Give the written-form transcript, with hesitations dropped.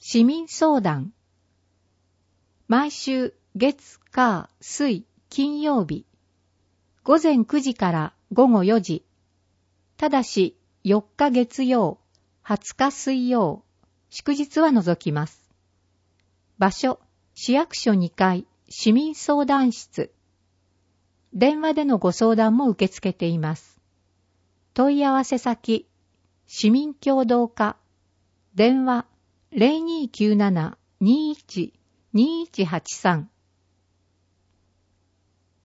市民相談。毎週月、火、水、金曜日。午前9時から午後4時。ただし4日月曜、20日水曜、祝日は除きます。場所、市役所2階、市民相談室。電話でのご相談も受け付けています。問い合わせ先、市民協働課。電話、0297-21-2183